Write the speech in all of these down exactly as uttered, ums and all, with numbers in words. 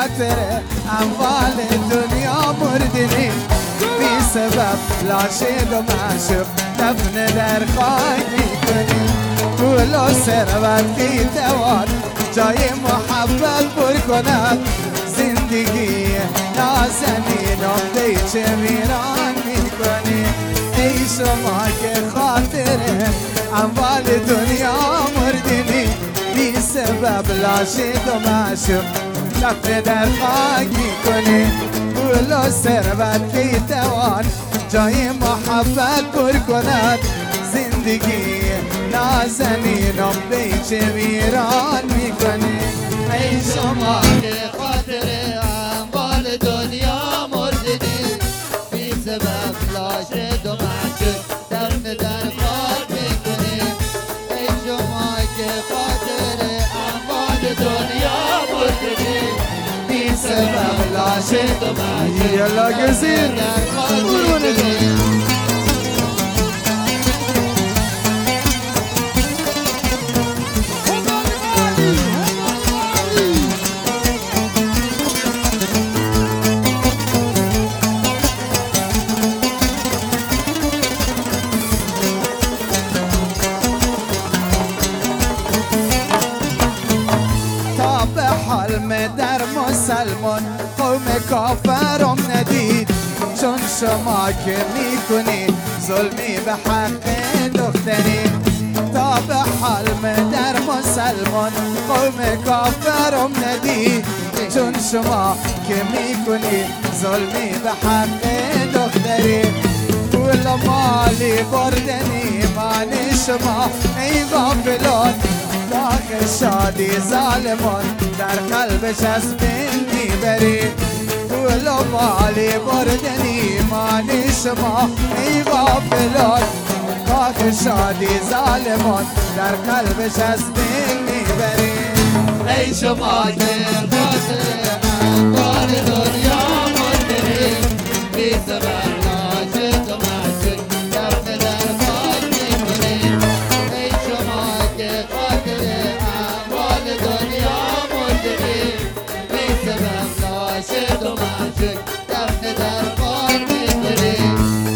خاطر اموال دنیا مردنی بی سبب لاشد و معشوق دفن در خاک میکنی پول و ثروت کی توان جای محبت پر کند زندگی نازنینم دی چه ویران میکنی ای شما که خاطر اموال دنیا مردنی بی سبب لاشد و معشوق دفن در خاک میکنی پول و ثروت کی توان جای محبت پر کند زندگی نازنینم دی چه ویران میکنی ای شما که خاطر اموال دنیا مردنی بی سبب لاشد و معشوق دفن در خاک میکنی ای شما که خاطر اموال دنیا مردنی بی سبب لاشد و معشوق یلا گزیر در خاک میکنی در مسلمان قوم کافرم ندید چون شما که میکنی ظلمی به حق دختری تا به حلم در مسلمان قوم کافرم ندید چون شما که میکنی ظلمی به حق دختری پول مالی بردنی معنی شما ای غافلان داخل شادی ظالمان در قلبش از بین میبری پول و مالی بردنی معنی شما ای غافلان داخل شادی ظالمان در قلبش از بین میبری ای شما که خاطر اموال دنیا مردنی بی سبب لاشد و معشوق دفن در خاک میکنی ای شما که خاطر اموال دنیا مردنی بی سبب لاشد و معشوق دفن در خاک میکنی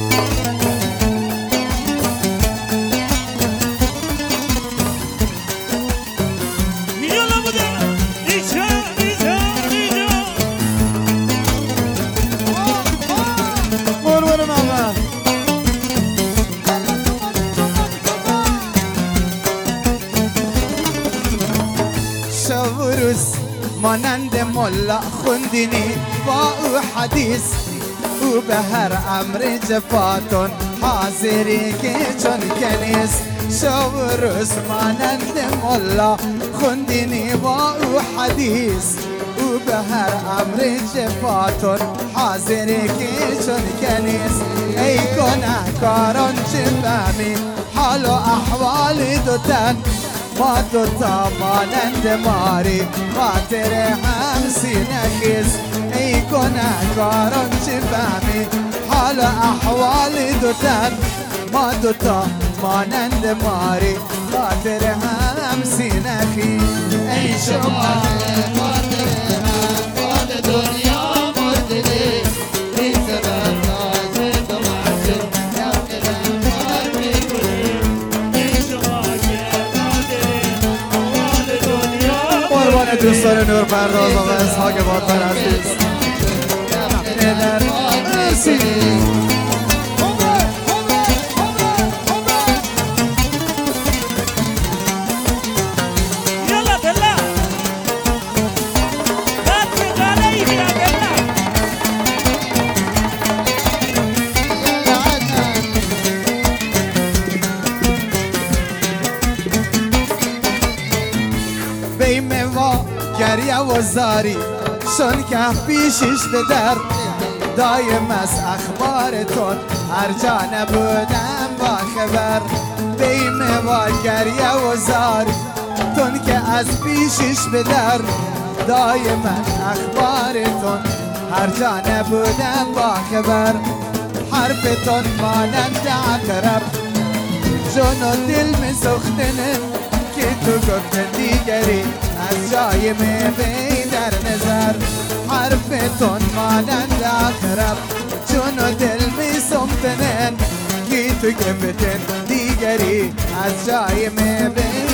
مانند ملا خوندینی با او حدیث او به هر امر جفاتون حاضری که چون کنیس شب و روز مانند ملا خوندینی با او حدیث او به هر امر جفاتون حاضری که چون کنیس ای گناهکاران چه فهمی حال و احوال دوتن ما دوتا مانند ماری خاطر هم سینه خیز ای گناهکاران چه فهمی حال احوال دوتن ما دوتا مانند ماری خاطر هم سینه خیز ای شما خاطر اموال دنیا مردنی بی سبب لاشد و معشوق دفن در خاک میکنی ای شما که قربان دوستان نور پرداز و اسحاق بادبر عزیز در بیمه و گریه و زاری شون که پیشش به در دایم از اخبارتون هر جا نبودم با خبر بیمه و گریه و زاری تون که از پیشش به در دایم اخبارتون هر جا نبودم با خبر حرفتون مانند عقرب جون و دل می سختنه که تو گفت دیگری از جای می بیده در نظر حرفتون مانند اقرب چون و دل می سمتنن گی تو گفتن دیگری از جای می